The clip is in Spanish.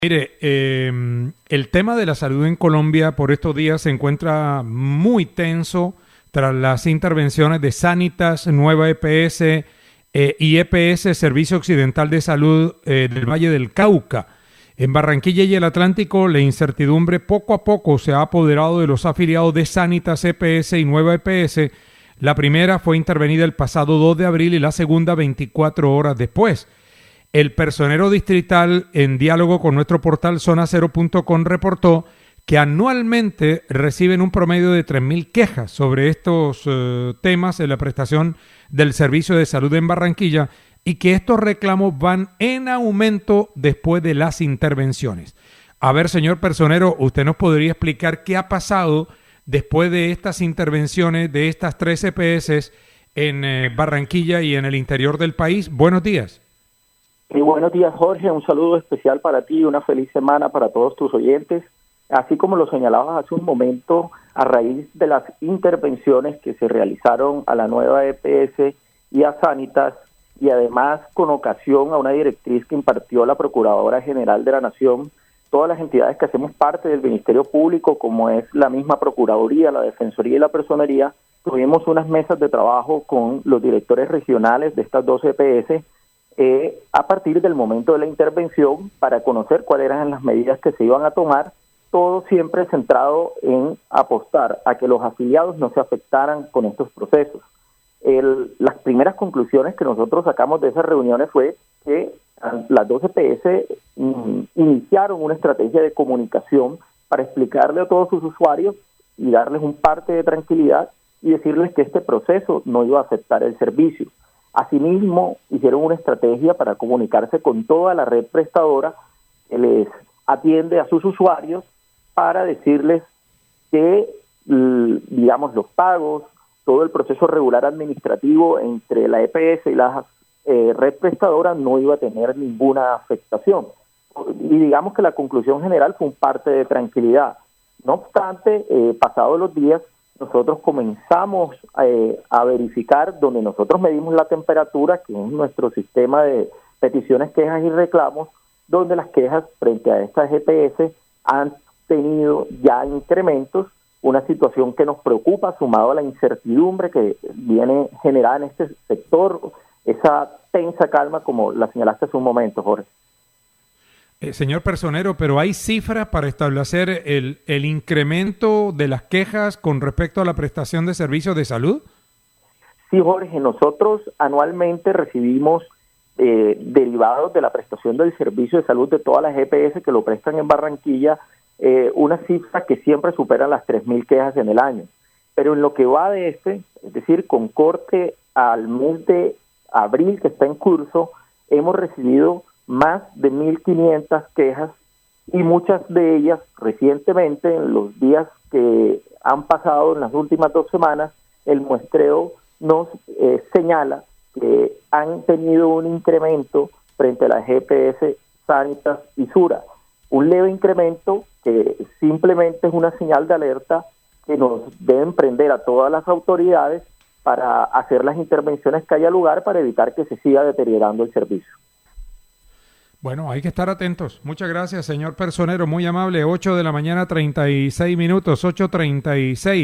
Mire, el tema de la salud en Colombia por estos días se encuentra muy tenso tras las intervenciones de Sanitas, Nueva EPS y EPS, Servicio Occidental de Salud del Valle del Cauca. En Barranquilla y el Atlántico, la incertidumbre poco a poco se ha apoderado de los afiliados de Sanitas, EPS y Nueva EPS. La primera fue intervenida el pasado 2 de abril y la segunda 24 horas después. El personero distrital, en diálogo con nuestro portal zonacero.com, reportó que anualmente reciben un promedio de 3.000 quejas sobre estos temas en la prestación del servicio de salud en Barranquilla y que estos reclamos van en aumento después de las intervenciones. A ver, señor personero, ¿usted nos podría explicar qué ha pasado después de estas intervenciones de estas 3 EPS en Barranquilla y en el interior del país? Buenos días. Buenos días, Jorge. Un saludo especial para ti y una feliz semana para todos tus oyentes. Así como lo señalabas hace un momento, a raíz de las intervenciones que se realizaron a la Nueva EPS y a Sanitas, y además con ocasión a una directriz que impartió la Procuradora General de la Nación, todas las entidades que hacemos parte del Ministerio Público, como es la misma Procuraduría, la Defensoría y la Personería, tuvimos unas mesas de trabajo con los directores regionales de estas 2 EPS, a partir del momento de la intervención para conocer cuáles eran las medidas que se iban a tomar, todo siempre centrado en apostar a que los afiliados no se afectaran con estos procesos. Las primeras conclusiones que nosotros sacamos de esas reuniones fue que las 2 EPS iniciaron una estrategia de comunicación para explicarle a todos sus usuarios y darles un parte de tranquilidad y decirles que este proceso no iba a afectar el servicio. Asimismo, hicieron una estrategia para comunicarse con toda la red prestadora que les atiende a sus usuarios para decirles que, digamos, los pagos, todo el proceso regular administrativo entre la EPS y la red prestadora no iba a tener ninguna afectación. Y digamos que la conclusión general fue un parte de tranquilidad. No obstante, pasados los días, nosotros comenzamos a verificar donde nosotros medimos la temperatura, que es nuestro sistema de peticiones, quejas y reclamos, donde las quejas frente a estas EPS han tenido ya incrementos, una situación que nos preocupa sumado a la incertidumbre que viene generada en este sector, esa tensa calma como la señalaste hace un momento, Jorge. Señor personero, pero ¿hay cifras para establecer el incremento de las quejas con respecto a la prestación de servicios de salud? Sí, Jorge, nosotros anualmente recibimos derivados de la prestación del servicio de salud de todas las EPS que lo prestan en Barranquilla, una cifra que siempre supera las 3.000 quejas en el año. Pero en lo que va de es decir, con corte al mes de abril que está en curso, hemos recibido más de 1.500 quejas y muchas de ellas recientemente, en los días que han pasado en las últimas 2 semanas, el muestreo nos señala que han tenido un incremento frente a las EPS, Sanitas y Sura. Un leve incremento que simplemente es una señal de alerta que nos deben prender a todas las autoridades para hacer las intervenciones que haya lugar para evitar que se siga deteriorando el servicio. Bueno, hay que estar atentos. Muchas gracias, señor personero, muy amable. 8 de la mañana, 36 minutos, 8:36.